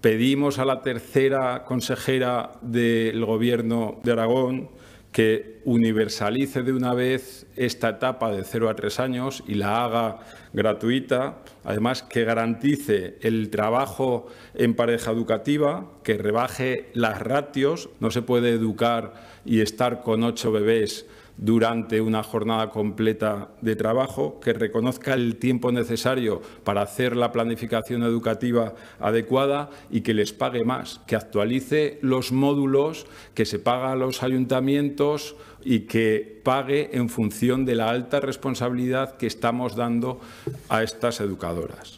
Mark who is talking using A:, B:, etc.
A: Pedimos a la tercera consejera del Gobierno de Aragón que universalice de una vez esta etapa de 0 a 3 años y la haga gratuita. Además, que garantice el trabajo en pareja educativa, que rebaje las ratios. No se puede educar y estar con 8 bebés durante una jornada completa de trabajo, que reconozca el tiempo necesario para hacer la planificación educativa adecuada y que les pague más, que actualice los módulos que se paga a los ayuntamientos y que pague en función de la alta responsabilidad que estamos dando a estas educadoras.